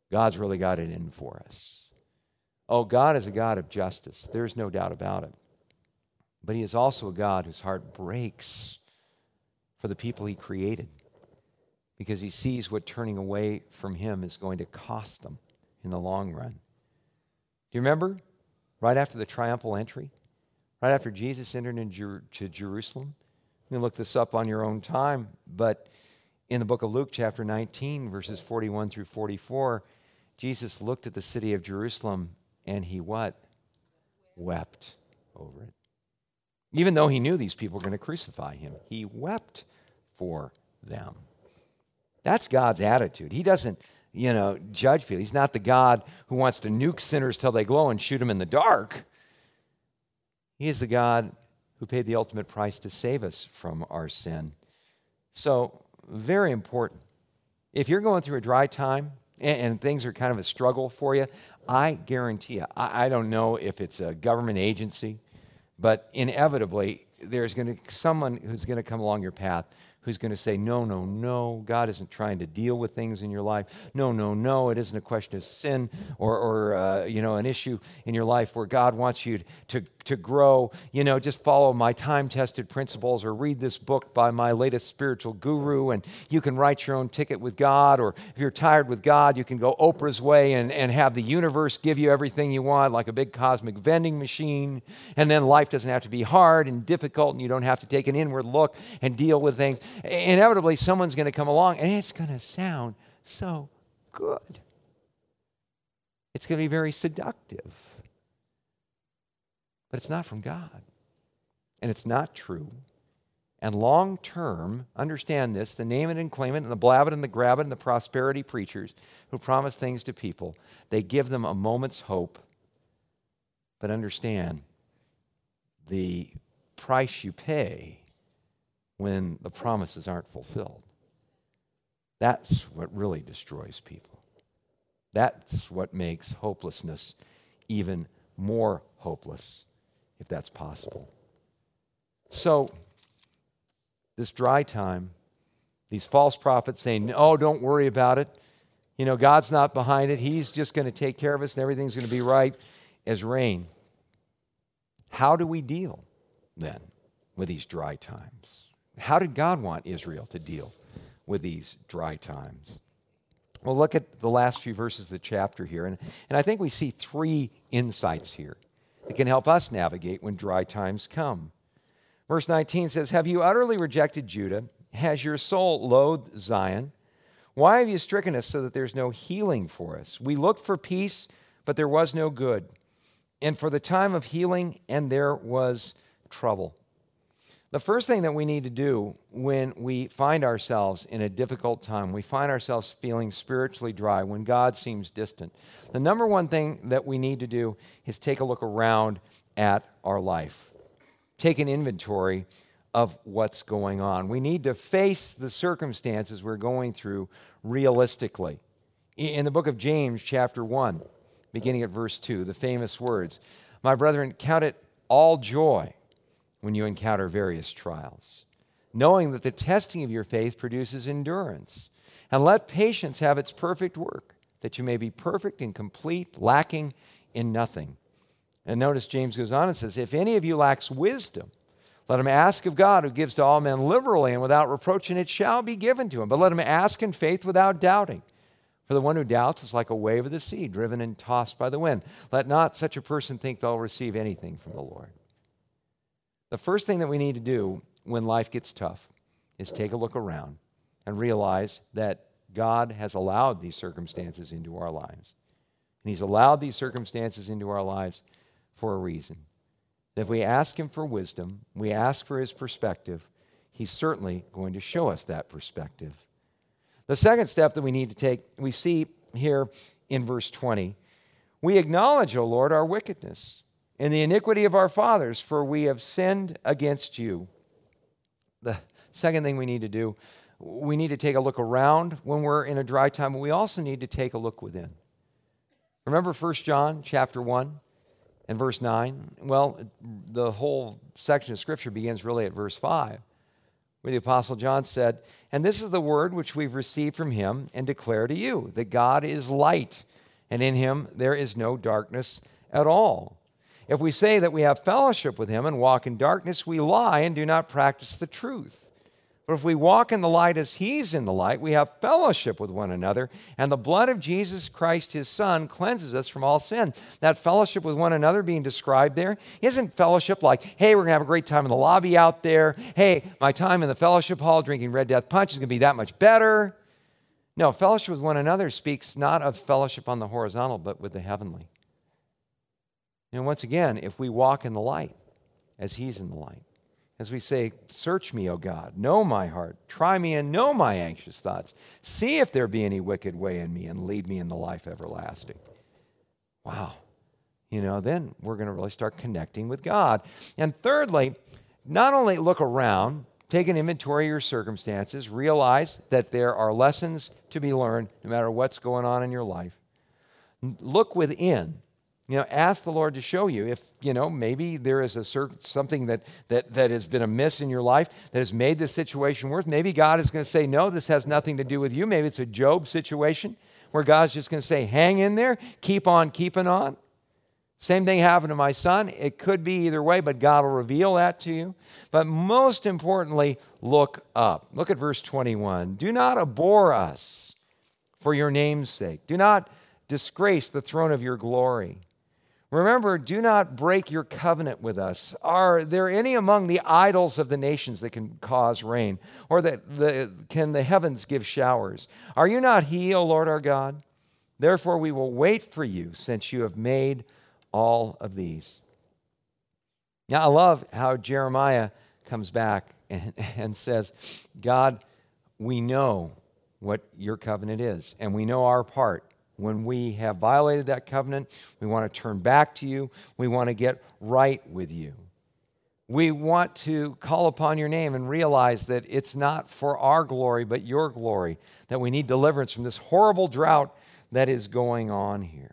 God's really got it in for us. Oh, God is a God of justice. There's no doubt about it. But he is also a God whose heart breaks for the people he created because he sees what turning away from him is going to cost them in the long run. Do you remember right after the triumphal entry, right after Jesus entered into Jer- Jerusalem? You can look this up on your own time, but in the book of Luke, chapter nineteen, verses forty-one through forty-four, Jesus looked at the city of Jerusalem and he what? Wept over it. Even though he knew these people were going to crucify him, he wept for them. That's God's attitude. He doesn't, you know, judge people. He's not the God who wants to nuke sinners till they glow and shoot them in the dark. He is the God who paid the ultimate price to save us from our sin. So, very important. If you're going through a dry time and, and things are kind of a struggle for you, I guarantee you, I, I don't know if it's a government agency, but inevitably, there's going to someone who's going to come along your path who's going to say, no, no, no, God isn't trying to deal with things in your life. No, no, no, it isn't a question of sin or, or uh, you know, an issue in your life where God wants you to, to grow. You know, just follow my time-tested principles or read this book by my latest spiritual guru and you can write your own ticket with God. Or if you're tired with God, you can go Oprah's way and, and have the universe give you everything you want like a big cosmic vending machine. And then life doesn't have to be hard and difficult and you don't have to take an inward look and deal with things. Inevitably, someone's going to come along and it's going to sound so good. It's going to be very seductive. But it's not from God. And it's not true. And long term, understand this, the name it and claim it and the blab it and the grab it and the prosperity preachers who promise things to people, they give them a moment's hope. But understand, the price you pay when the promises aren't fulfilled. That's what really destroys people. That's what makes hopelessness even more hopeless, if that's possible. So, this dry time, these false prophets saying, oh, don't worry about it. You know, God's not behind it. He's just going to take care of us and everything's going to be right as rain. How do we deal then with these dry times? How did God want Israel to deal with these dry times? Well, look at the last few verses of the chapter here. And, and I think we see three insights here that can help us navigate when dry times come. Verse nineteen says, have you utterly rejected Judah? Has your soul loathed Zion? Why have you stricken us so that there's no healing for us? We looked for peace, but there was no good. And for the time of healing, and there was trouble. The first thing that we need to do when we find ourselves in a difficult time, we find ourselves feeling spiritually dry, when God seems distant, the number one thing that we need to do is take a look around at our life. Take an inventory of what's going on. We need to face the circumstances we're going through realistically. In the book of James, chapter one, beginning at verse two, the famous words, my brethren, count it all joy when you encounter various trials, knowing that the testing of your faith produces endurance. And let patience have its perfect work, that you may be perfect and complete, lacking in nothing. And notice James goes on and says, if any of you lacks wisdom, let him ask of God, who gives to all men liberally and without reproach, and it shall be given to him. But let him ask in faith without doubting. For the one who doubts is like a wave of the sea, driven and tossed by the wind. Let not such a person think they'll receive anything from the Lord. The first thing that we need to do when life gets tough is take a look around and realize that God has allowed these circumstances into our lives. And he's allowed these circumstances into our lives for a reason. If we ask him for wisdom, we ask for his perspective, he's certainly going to show us that perspective. The second step that we need to take, we see here in verse twenty, we acknowledge, O Lord, our wickedness and the iniquity of our fathers, for we have sinned against you. The second thing we need to do, we need to take a look around when we're in a dry time, but we also need to take a look within. Remember First John chapter one and verse nine? Well, the whole section of Scripture begins really at verse five, where the Apostle John said, "And this is the word which we've received from him and declare to you, that God is light, and in him there is no darkness at all. If we say that we have fellowship with him and walk in darkness, we lie and do not practice the truth. But if we walk in the light as he's in the light, we have fellowship with one another, and the blood of Jesus Christ, his Son, cleanses us from all sin." That fellowship with one another being described there isn't fellowship like, hey, we're going to have a great time in the lobby out there. Hey, my time in the fellowship hall drinking Red Death Punch is going to be that much better. No, fellowship with one another speaks not of fellowship on the horizontal, but with the heavenly. And once again, if we walk in the light as he's in the light, as we say, "Search me, O God, know my heart, try me and know my anxious thoughts. See if there be any wicked way in me and lead me in the life everlasting." Wow. You know, then we're going to really start connecting with God. And thirdly, not only look around, take an inventory of your circumstances, realize that there are lessons to be learned no matter what's going on in your life. Look within. You know, ask the Lord to show you if, you know, maybe there is a certain, something that, that, that has been amiss in your life that has made the situation worse. Maybe God is going to say, no, this has nothing to do with you. Maybe it's a Job situation where God's just going to say, hang in there, keep on keeping on. Same thing happened to my son. It could be either way, but God will reveal that to you. But most importantly, look up. Look at verse twenty-one. "Do not abhor us for your name's sake. Do not disgrace the throne of your glory. Remember, do not break your covenant with us. Are there any among the idols of the nations that can cause rain, or that the, can the heavens give showers? Are you not he, O Lord our God? Therefore we will wait for you, since you have made all of these." Now, I love how Jeremiah comes back and, and says, God, we know what your covenant is, and we know our part. When we have violated that covenant, we want to turn back to you. We want to get right with you. We want to call upon your name and realize that it's not for our glory, but your glory, that we need deliverance from this horrible drought that is going on here.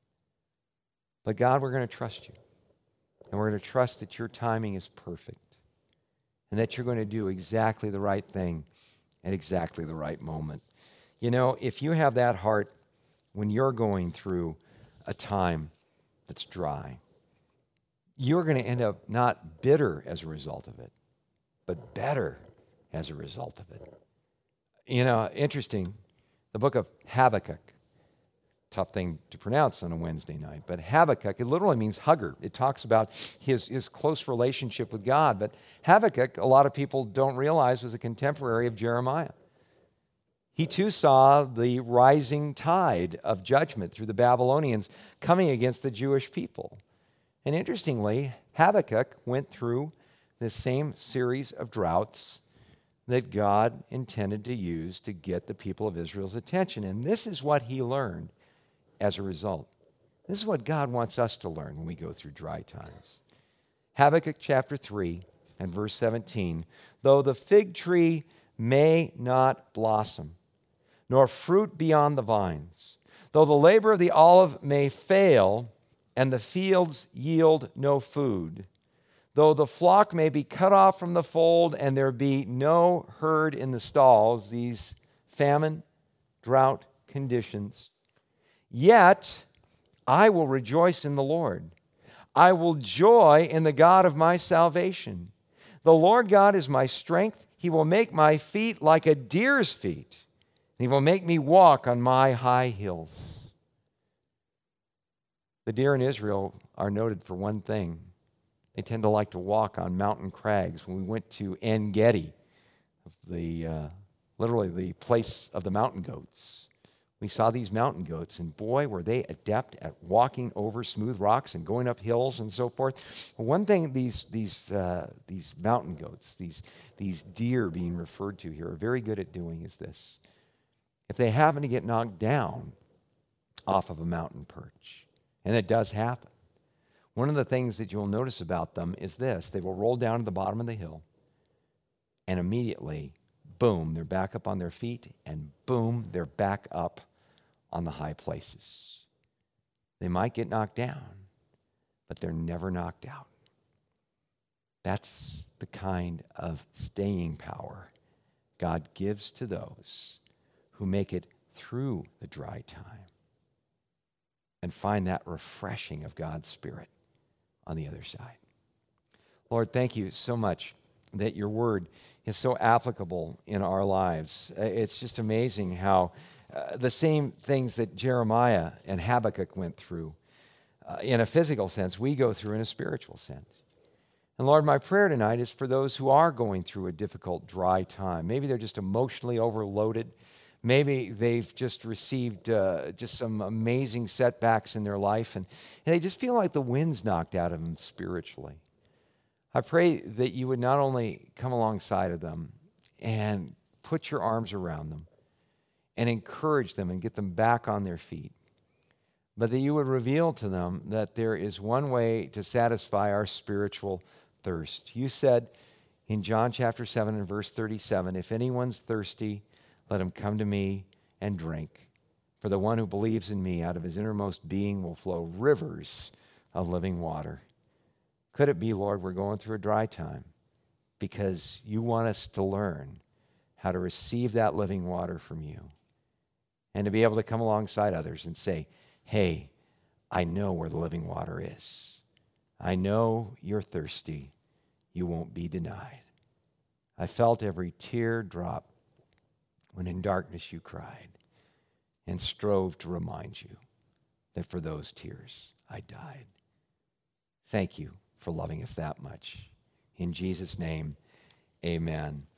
But God, we're going to trust you. And we're going to trust that your timing is perfect and that you're going to do exactly the right thing at exactly the right moment. You know, if you have that heart when you're going through a time that's dry, you're going to end up not bitter as a result of it, but better as a result of it. You know, interesting, the book of Habakkuk, tough thing to pronounce on a Wednesday night, but Habakkuk, it literally means hugger. It talks about his, his close relationship with God. But Habakkuk, a lot of people don't realize, was a contemporary of Jeremiah. He too saw the rising tide of judgment through the Babylonians coming against the Jewish people. And interestingly, Habakkuk went through this same series of droughts that God intended to use to get the people of Israel's attention. And this is what he learned as a result. This is what God wants us to learn when we go through dry times. Habakkuk chapter three and verse seventeen, "Though the fig tree may not blossom, nor fruit be on the vines, though the labor of the olive may fail, and the fields yield no food, though the flock may be cut off from the fold, and there be no herd in the stalls," these famine, drought conditions, "yet I will rejoice in the Lord. I will joy in the God of my salvation. The Lord God is my strength. He will make my feet like a deer's feet. He will make me walk on my high hills." The deer in Israel are noted for one thing. They tend to like to walk on mountain crags. When we went to En Gedi, the, uh, literally the place of the mountain goats, we saw these mountain goats, and boy, were they adept at walking over smooth rocks and going up hills and so forth. One thing these, these, uh, these mountain goats, these, these deer being referred to here, are very good at doing is this. If they happen to get knocked down off of a mountain perch, and it does happen, one of the things that you'll notice about them is this: they will roll down to the bottom of the hill, and immediately, boom, they're back up on their feet, and boom, they're back up on the high places. They might get knocked down, but they're never knocked out. That's the kind of staying power God gives to those who make it through the dry time and find that refreshing of God's Spirit on the other side. Lord, thank you so much that your word is so applicable in our lives. Uh, It's just amazing how uh, the same things that Jeremiah and Habakkuk went through uh, in a physical sense, we go through in a spiritual sense. And Lord, my prayer tonight is for those who are going through a difficult, dry time. Maybe they're just emotionally overloaded. Maybe they've just received uh, just some amazing setbacks in their life, and, and they just feel like the wind's knocked out of them spiritually. I pray that you would not only come alongside of them and put your arms around them and encourage them and get them back on their feet, but that you would reveal to them that there is one way to satisfy our spiritual thirst. You said in John chapter seven and verse thirty-seven, if anyone's thirsty, let him come to me and drink. For the one who believes in me, out of his innermost being will flow rivers of living water. Could it be, Lord, we're going through a dry time because you want us to learn how to receive that living water from you and to be able to come alongside others and say, hey, I know where the living water is. I know you're thirsty. You won't be denied. I felt every tear drop when in darkness you cried and strove to remind you that for those tears I died. Thank you for loving us that much. In Jesus' name, amen.